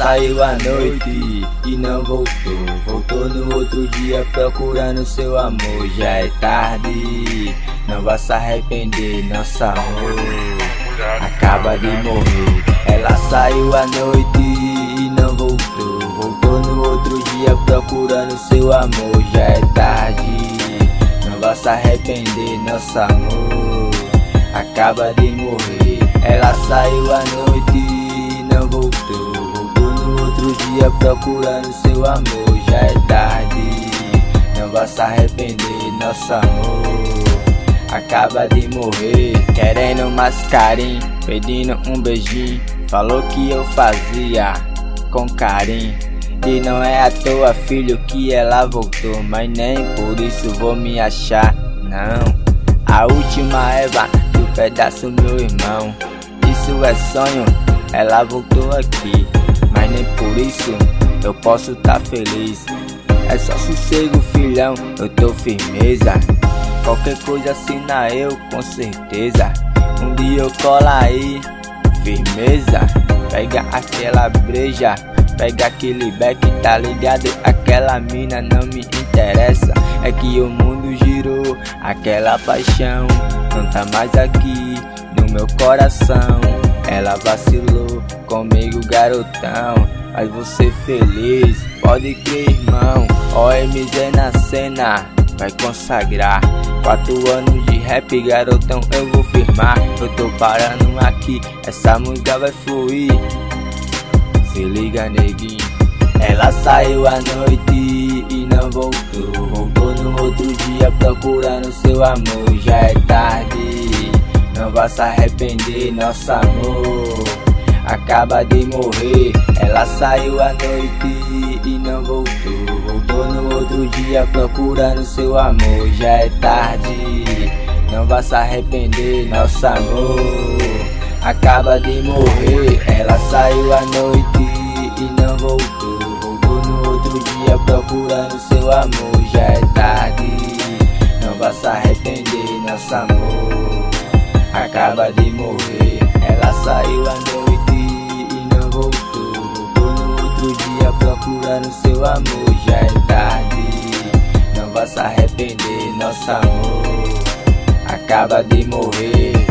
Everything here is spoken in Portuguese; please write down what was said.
saiu à noite e não voltou. Voltou no outro dia procurando seu amor. Já é tarde, não vai se arrepender, nosso amor acaba de morrer. Ela saiu à noite e não voltou. Voltou no outro dia procurando seu amor. Já é tarde, não vai se arrepender, nosso amor acaba de morrer. Ela saiu à noite e não voltou. Voltou no outro dia procurando seu amor. Já é tarde, não vai se arrepender, nosso amor acaba de morrer. Querendo mais carinho, pedindo um beijinho. Falou que eu fazia com carinho. E não é à toa, filho, que ela voltou. Mas nem por isso vou me achar, não. A última Eva do pedaço, meu irmão. Isso é sonho, ela voltou aqui. Mas nem por isso eu posso tá feliz. É só sossego, filhão, eu tô firmeza. Qualquer coisa assina eu, com certeza. Um dia eu colo aí, firmeza. Pega aquela breja, pega aquele beck, tá ligado? Aquela mina não me interessa. É que o mundo girou, aquela paixão não tá mais aqui no meu coração. Ela vacilou comigo, garotão, mas você feliz, pode crer, irmão. OMG na cena, vai consagrar 4 anos de rap, garotão, eu vou firmar. Eu tô parando aqui, essa música vai fluir. Se liga, neguinho. Ela saiu à noite e não voltou. Voltou no outro dia procurando seu amor. Já é tarde, não vai se arrepender, nosso amor acaba de morrer. Ela saiu à noite e não voltou. Voltou no outro dia procurando seu amor. Já é tarde, não vai se arrepender, nosso amor acaba de morrer. Ela saiu à noite e não voltou. Voltou no outro dia procurando seu amor. Já é tarde, não vai se arrepender, nosso amor acaba de morrer. Ela saiu à noite e não voltou. Voltou no outro dia procurando seu amor. Já é tarde, não vai se arrepender, nosso amor acaba de morrer.